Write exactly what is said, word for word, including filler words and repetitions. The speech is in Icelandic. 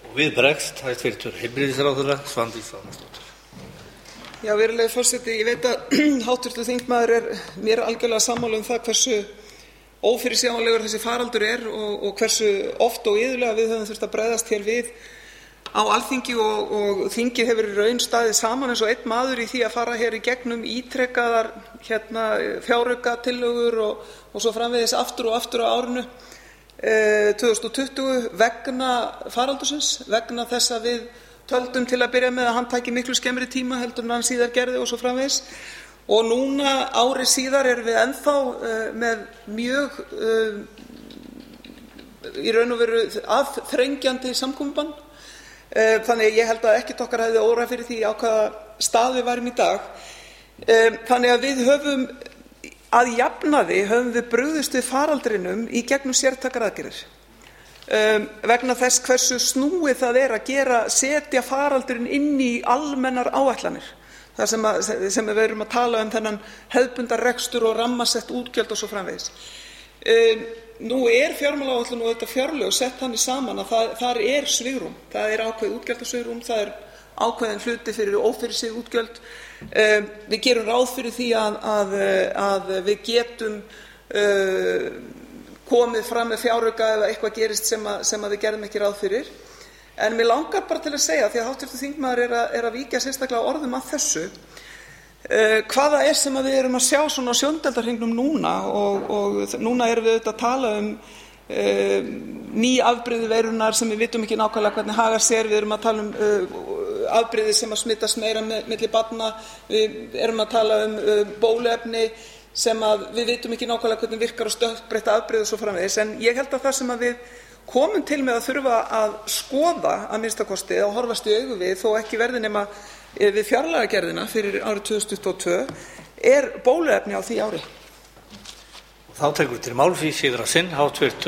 Og við bregst hæstvirtur heilbrigðisráðherra Svandís Svavarsdóttir. Já, virðulegi forseti, ég veit að háttvirtur þingmaður er mér algjörlega sammála um það hversu ófyrirsjáanlegur þessi faraldur er og, og hversu oft og iðulega við höfum þurft að bregðast hér við á Alþingi og, og þingið hefur í raun staðið saman eins og einn maður í því að fara hér í gegnum ítrekkaðar hérna, fjáraukatillögur og, og svo framvegis aftur og aftur á árinu eh, tvö þúsund tuttugu vegna faraldursins, vegna þess að við töldum til að byrja með að hann tæki miklu skemmri tíma heldur en hann síðar gerði og svo framvegis. Og núna ári síðar erum við ennþá uh, með mjög uh, í raun og veru aðþrengjandi samkomubann. Uh, þannig ég held að ekkert okkar hefði órað fyrir því á hvaða stað við værum í dag. Uh, þannig að við höfum að jafnaði höfum við brugðist við faraldrinum í gegnum sértækar aðgerðir. Um, vegna þess hversu snúið það er að gera, setja faraldurinn inn í almennar áætlanir. Það sem, að, sem við erum að tala um þennan hefðbundar rekstur og rammasett útgjöld og svo framvegis. Um, nú er fjármálaáætlun og þetta fjárlög sett þannig saman að það, þar er svigrúm. Það er ákveðið útgjaldasvigrúm, það er ákveðin hluti fyrir ófyrirsig útgjöld. Um, við gerum ráð fyrir því að, að, að við getum uh, komið fram með fjárauka eða eitthvað gerist sem, að, sem að við gerðum ekki ráð fyrir. En mér langar bara til að segja, því að háttvirtur þingmaður er að, er að víkja sérstaklega orðum að þessu, uh, hvaða er sem að við erum að sjá svona á sjóndeildarhringnum núna og, og núna erum við auðvitað að tala um uh, ný afbrigði veirunnar sem við vitum ekki nákvæmlega hvernig hagar sér, við erum að tala um uh, afbrigði sem að smittast meira með, milli barna, við erum að tala um uh, bóluefni sem að við vitum ekki nákvæmlega hvernig virkar og stökkbreytta afbrigði og svo framvegis, en ég held að það sem að við komum til með að þurfa að skoða að minnsta kosti og horfast í augu við, þó ekki verði nema við fjárlagagerðina fyrir árið tvö þúsund tuttugu og tvö er bóluefni á því ári. Og þá tekur til máls í síðra sinn háttvirtur